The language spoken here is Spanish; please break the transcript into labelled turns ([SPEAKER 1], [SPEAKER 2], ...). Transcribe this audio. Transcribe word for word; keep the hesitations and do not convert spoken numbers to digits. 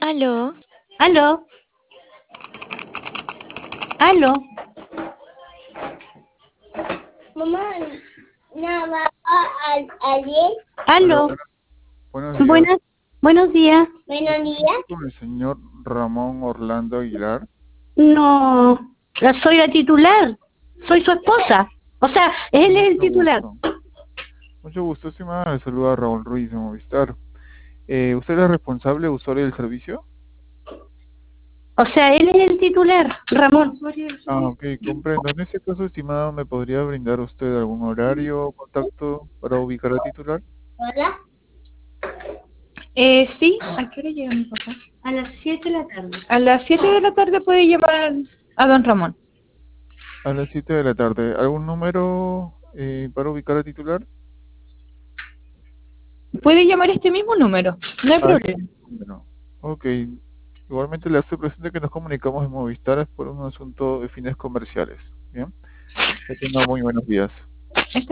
[SPEAKER 1] Aló,
[SPEAKER 2] Aló, aló,
[SPEAKER 3] Mamá, nada, a- ayer,
[SPEAKER 4] Hola,
[SPEAKER 2] aló.
[SPEAKER 4] buenas, buenos días.
[SPEAKER 2] Buenas, buenos días.
[SPEAKER 3] buenos
[SPEAKER 4] Me
[SPEAKER 3] días.
[SPEAKER 4] comunico con el señor Ramón Orlando Aguilar.
[SPEAKER 2] No, la- soy la titular. Soy su esposa. O sea, él es el
[SPEAKER 4] Mucho
[SPEAKER 2] titular.
[SPEAKER 4] gusto. Mucho gusto, estimada. Le saluda Raúl Ruiz de Movistar. Eh, ¿usted es el responsable usuario del servicio?
[SPEAKER 2] O sea, él es el titular, Ramón.
[SPEAKER 4] Ah, ok, comprendo. En ese caso, estimado, ¿me podría brindar usted algún horario o contacto para ubicar al titular?
[SPEAKER 3] Hola.
[SPEAKER 1] eh, sí, ¿a qué hora llega mi papá?
[SPEAKER 2] A las siete de la tarde.
[SPEAKER 1] A las siete de la tarde puede llamar a don Ramón.
[SPEAKER 4] A las siete de la tarde. ¿Algún número eh, para ubicar al titular?
[SPEAKER 1] Puede llamar a este mismo número, no hay
[SPEAKER 4] Ah, este
[SPEAKER 1] problema.
[SPEAKER 4] número. Ok. Igualmente le hace presente que nos comunicamos en Movistar es por un asunto de fines comerciales. Bien. Que tenga muy buenos días.